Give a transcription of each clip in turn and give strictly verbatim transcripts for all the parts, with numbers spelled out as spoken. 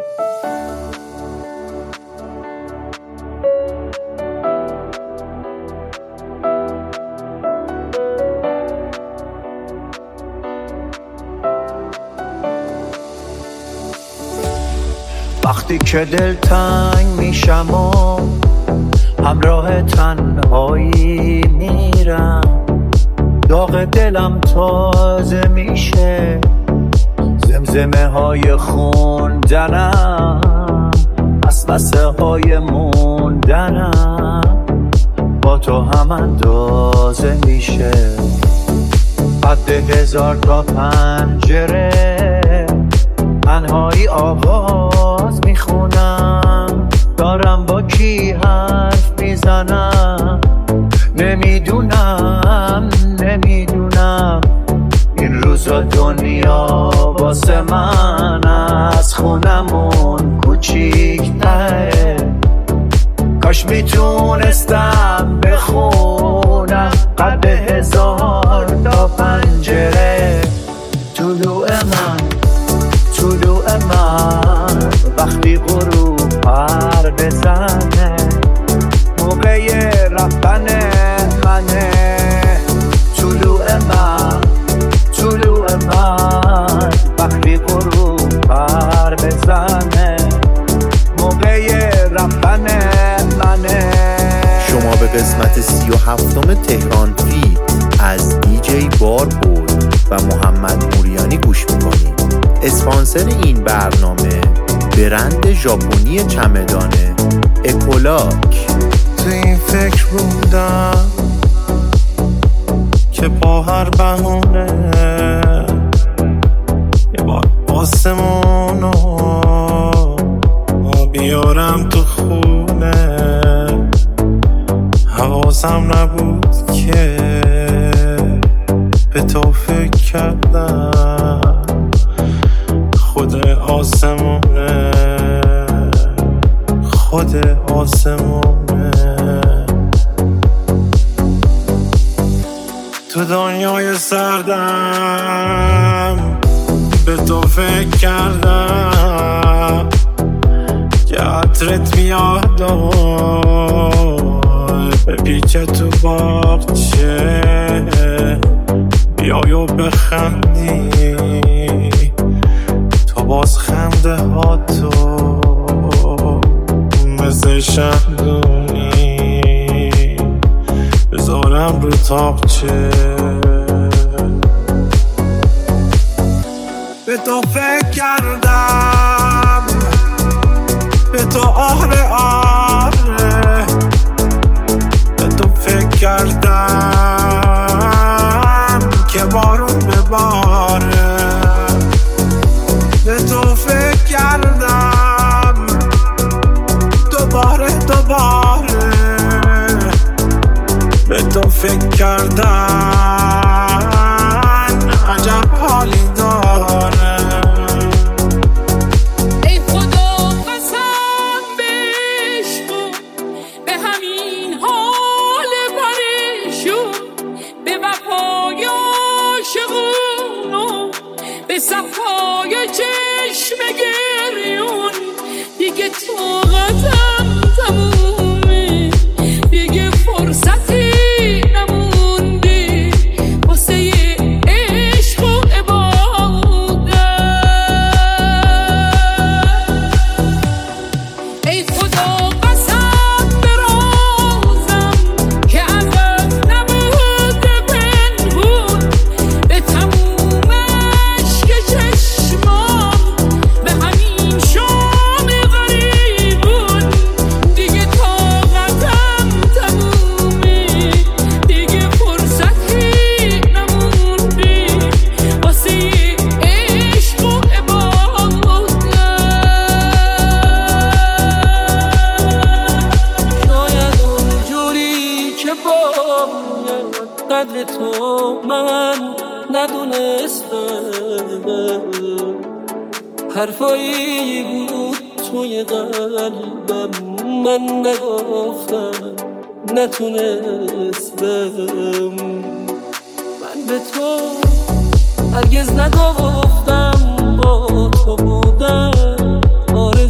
وقتی که دلتنگ میشم و همراه تنهایی میرم، داغ دلم تازه میشه، زمزمه های خوندنم، وسوسه های موندنم با تو هم اندازه میشه. قد هزار تا پنجره تنهایی آواز میخونم، دارم با کی حرف میزنم، نمیدونم نمیدونم این روزا دنیا واسه من از خونمون کوچیک‌تره. کاش میتونستم بخونم قد هزار تا پنجره. طلوع من طلوع من وقتی غروب پر بزنه، موقع رفتن منه. طلوع من طلوع من وقتی غروب پر بزنه، موقع رفتن منه. شما به قسمت سی و هفتم تهران فی از دی جی باربود و محمد موریانی گوش میکنید. اسپانسر این برنامه برند ژاپنی چمدانه اکولاک. تو این فکر بودم که با هر بهونه یه بار آسمونو بیارم تو خونه. حواسم نبود که به تو فکر کردم خود آسمونه خود آسمونه. تو دنیای سردم به تو فکر کردم که عطرت میاد و به پیچه تو باغچه بیای و بخندی. تو باز خنده ها تو مثل شمدونی بذارم رو تاقچه. به تو فکر کردم به تو آره آره به تو فکر کردم که بارون بباره. به تو فکر کردم دوباره دوباره به تو فکر کردم عجب حالی داره. ای خدا قسم به عشق به همین حال پریشون، به وفای عاشقون، به صفای چشم گریون. دیگه طاقتم تمومه، دیگه فرصتی نمونده واسه عشق و عبادت. ای خدا قسم به رازم که ازت نبوده پنهون، به تموم عشق چشمام، به همین شام غریبون. دیگه طاقتم تمومه، دیگه فرصتی نمونده واسه عشق و عبادت. شاید اونجوری که باید قدر تو من ندونستم، حرفایی بود توی قلبم من نگفتم نتونستم. من به تو هرگز نگفتم با تو بودم آره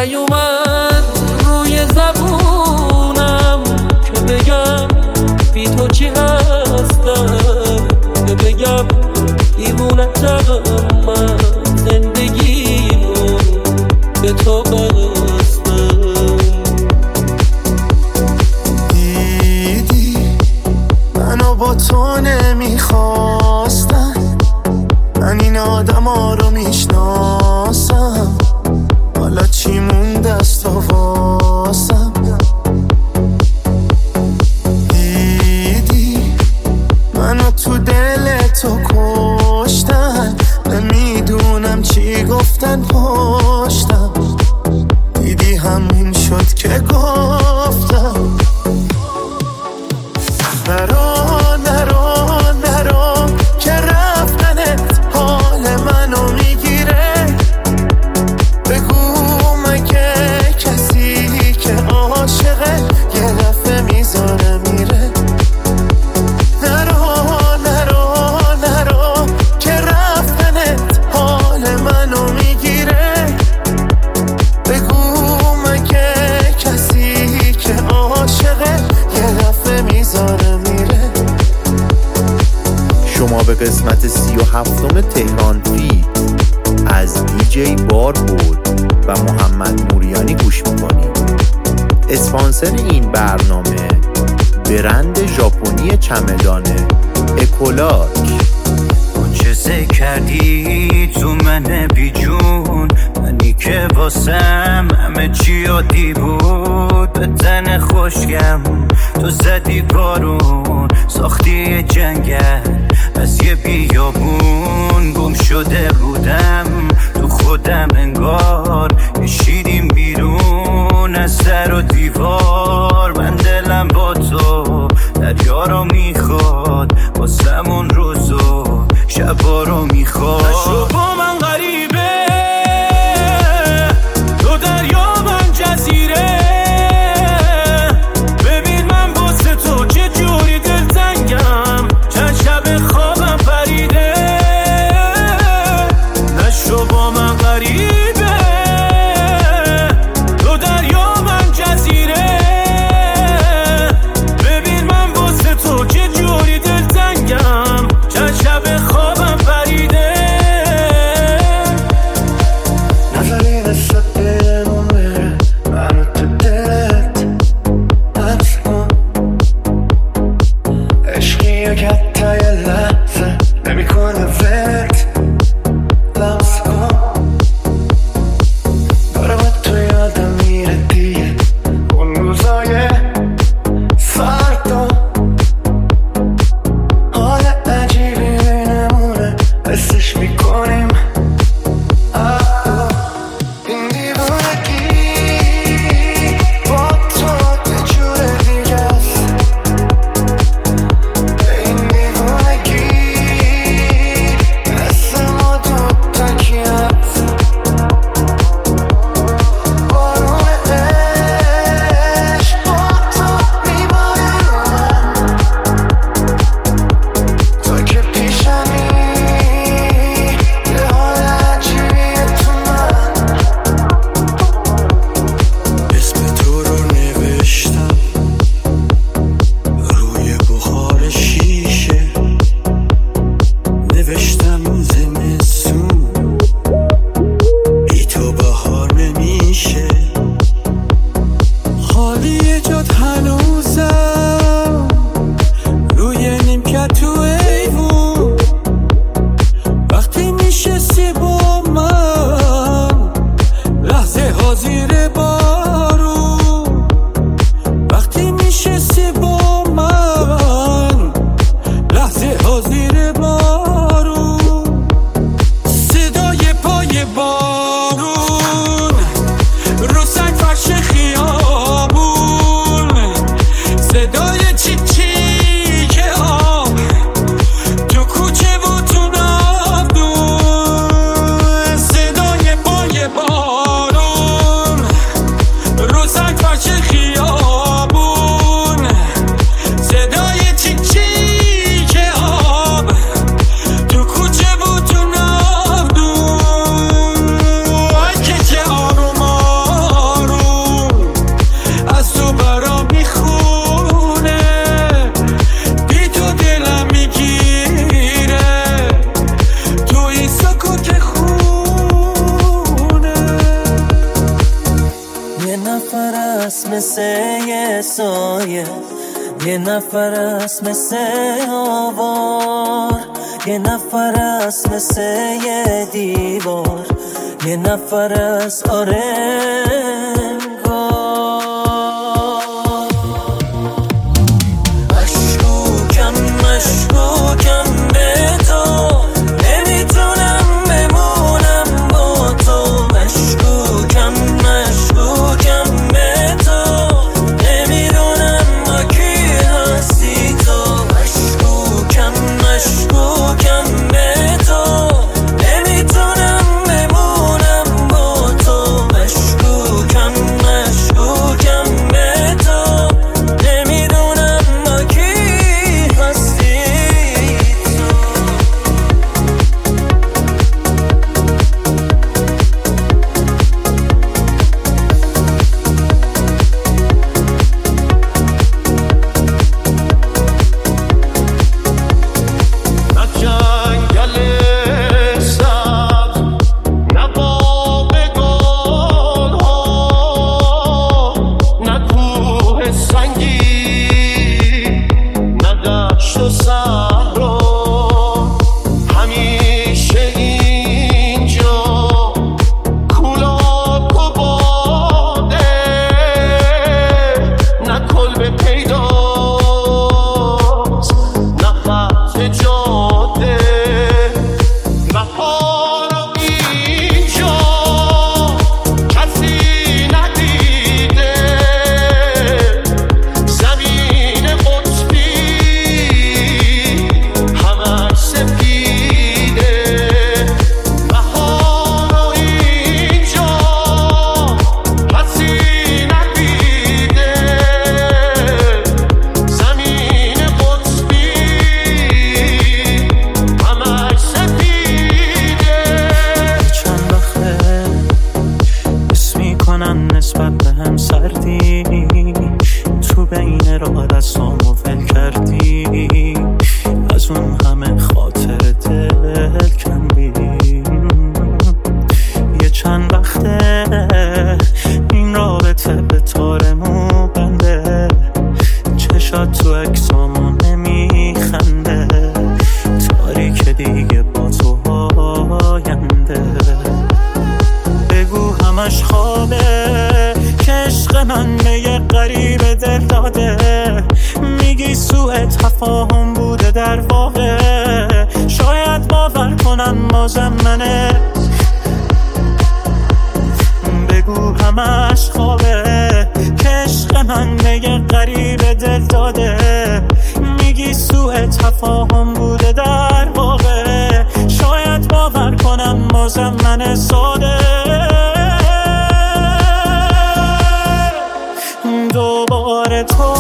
نیومد روی زبونم که بگم بی تو چی هستم، که بگم دیوونتم من زندگیمو به تو بستم. دیدی منو با تو نمیخواستم، من این آدم ها رو میشناسم، حالا چی مونده است و واسم. دیدی منو تو دل تو کشتن، نمیدونم چی گفتن پشتم، دیدی همین شد که گفتم نرو نرو نرو که رفتنت حال منو میگیره، بگو مگه کسی که عاشقه یه دفعه میذاره میره. نرو نرو نرو که رفتنت حال منو میگیره، بگو مگه کسی که عاشقه یه دفعه میذاره میره. شما به قسمت سی و هفتم تهران فی از دیجی بار بود و محمد موریانی گوش میکنید. اسپانسر این برنامه برند ژاپنی چمدان اکولاک. چه کردی تو من بیجون، منی که واسم همه چی عادی بود، به تن خوشگم تو زدی بارون، ساختی جنگل از یه بیابون، گم شده بودم تو خودم انگار، کشیدیم بیرون از در و دیوار، من دلم با تو دریا رو میخواد، واسمون روزو شبا رو میخواد. نشو با من غریبه، تو دریا من جزیره، ببین من واسه تو چه جوری دلتنگم، چند شب خوابم پریده. نشو با من غریبه، تو دریا من جزیره، ببین من واسه تو چه جوری دلتنگم، چند شب خوابم پریده. نظری دستت دلمون بره، منو تو دلت حبس کن، عشقی که حتی یه لحظه نمیکنه ولت لمس کن، داره با تو یادم میره دیگه اون روزای سردو، حال عجیبی بینمونه حسش میکنیم این دیوونگی با تو یه جور دیگه است، این دیوونگی مثل ما دوتا کی هست، بارون عشق با تو میباره من، تو که پیشمی یه حال عجیبیه تو من. اسم تو رو نوشتم روی بخار شیشه، نوشتم زمستون بی تو بهار نمیشه، خالی جات هنوزم روی نیمکت تو ایوون، وقتی میشستی با من لحظه ها زیر بارون، وقتی میشستی با من لحظه ها زیر بارون، صدای پای بارون رو سنگ فرش خیابون، صدای چی چی که آب تو کوچه و تو نابدون، صدای پای بارون رو سنگ فرش خیابون، صدای چی چی که آب تو کوچه و تو نابدون، آی که چه آروم یه نفر است مثل یه سایه، یه نفر است مثل آوار، یه نفر است مثل یه دیوار، یه نفر است آره مشکوکم مشکوکم به تو، نمیتونم بمونم با تو. مشکوکم مشکوکم به تو، نمیدونم با کی هستی تو. مشکوکم مشکوکم به تو، نمیتونم بمونم با تو. مشکوکم مشکوکم به تو، نمیدونم با کی هستی تو. نه جنگل سبز، نه باغ گلها، نه کوه سنگی، نه دشت و صحرا. همیشه اینجا کولاک و باده، نه کلبه پیداست نه خط جاده. رها رو اینجا کسی ندیده، زمین قطبی همش سپیده. رها رو اینجا کسی ندیده، زمین قطبی همش سپیده. چند وقته حس میکنم نسبت به هم سردی، تو بین راه دستامو ول کردی، از اون همه خاطر دل کندی. یه چند وقته این رابطه به تارمو بنده، چشات تو اکسامو نمیخنده، تاریک دیگه با تو آینده. بگو همش خوابه که عشق من به یه غریب دل داده، میگی سوء تفاهم بوده در واقع، شاید باور کنم بازم منه. بگو همش خوابه که عشق من به یه غریب دل داده، میگی سوء تفاهم بوده در واقع، شاید باور کنم بازم من ساده. دوباره تو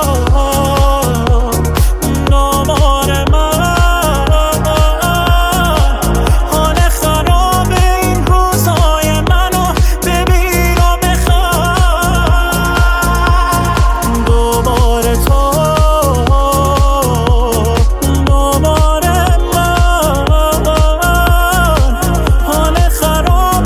دوباره من، حال خراب این روزای منو ببین و بخواه. دوباره تو دوباره من، حال خراب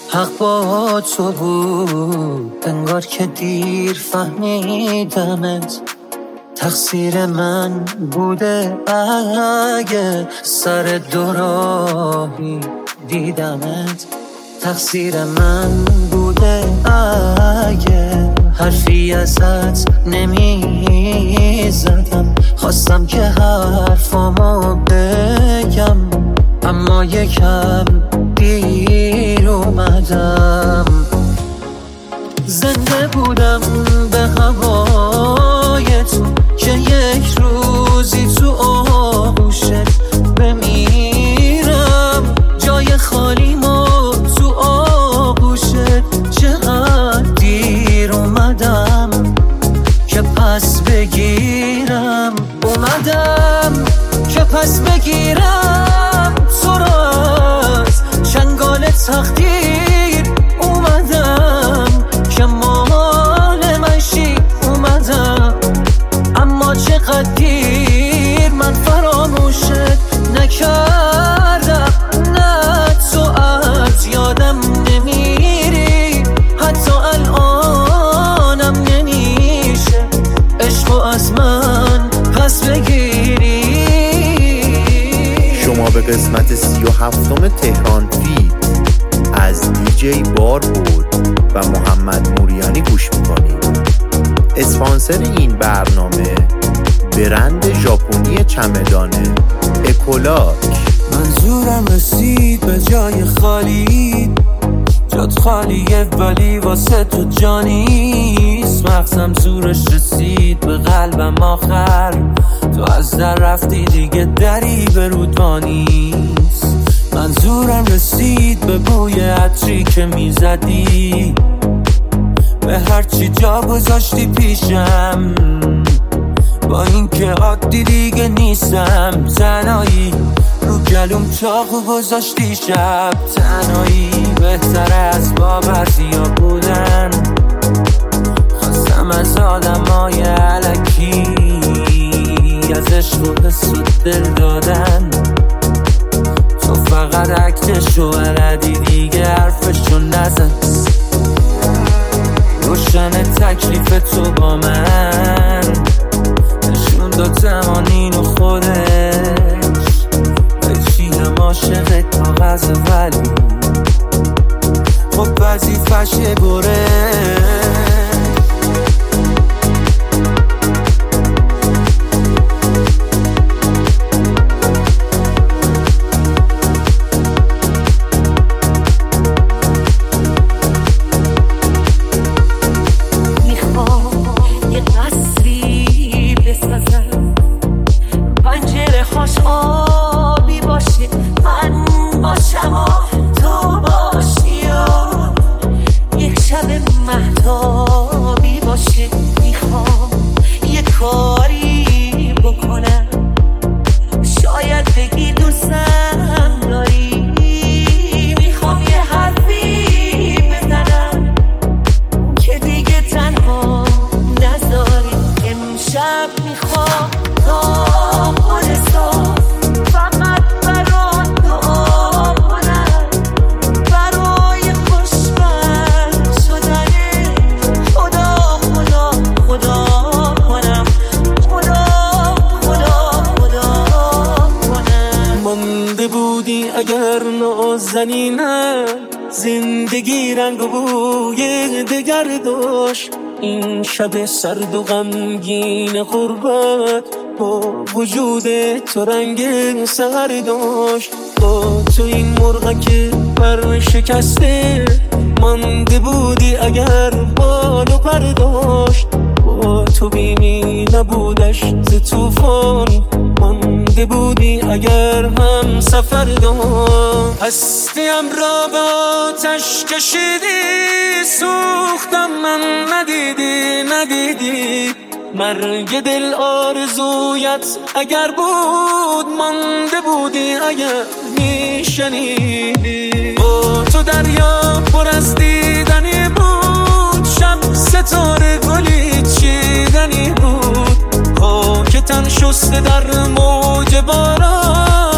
حق با تو بود، انگار که دیر فهمیدمت. تقصیر من بوده اگه سر دو راهی دیدمت. تقصیر من بوده اگه حرفی ازت نمی زدم. خواستم که حرفامو بگم اما یکم دیر اومدم. زنده بودم به هوای تو که یک روزی تو آغوشت بمیرم. جای خالیمو تو آغوشت چقدر دیر اومدم که پس بگیرم. اومدم که پس بگیرم تو را از چنگال تقدیر. اومدم که مال من شی. اومدم اما چقدر دیر من فراموشت نکردم. نه تو از یادم نمیری، حتی الانم نمیشه عشقو از من پس بگیری. شما به قسمت سی و هفتم تهران فیت از دیجی بار بود و محمد موریانی گوش میکنید. اسپانسر این برنامه برند ژاپنی چمدان اکولاک. منظورم رسید به جای خالی، جات خالیه ولی واسه تو جانیست. مغزم زورش رسید به قلبم آخر، تو از در رفتی دیگه دری به رودوا نیست. منظورم رسید به بوی عطری که میزدی، به هرچی جا گذاشتی پیشم. با این که عادی دیگه نیستم، تنهایی رو گلوم چاقو گذاشتی شب. تنهایی بهتره از بابرزیا بودن. خواستم از آدم های علکی، از عشق و حس و دل دادن. تو فقط عکسشو بلدی دیگه حرفشو نزن. روشن تکلیف تو با من، نشون دادم اینو خودش. به چیهم عاشق کاغذ ولی خب وظیفش یه گره. اگر نازنینم زندگی رنگ و بوی دگر داشت. این شب سرد و غمگین غربت با وجود تو رنگ سحر داشت. با تو این مرغک پر شکسته مانده بودی اگر بال و پر داشت. با تو بیمی نبودش ز طوفان مانده بودی اگر هم سفر داشت. هستیم را به آتش کشیدی سوختم من ندیدی ندیدی. مرگ دل آرزویت اگر بود مانده بودی اگر میشنیدی. با تو دریا پر از دیدنی بود، شب ستاره گلی چیدنی بود. خاک تن شسته در موج باران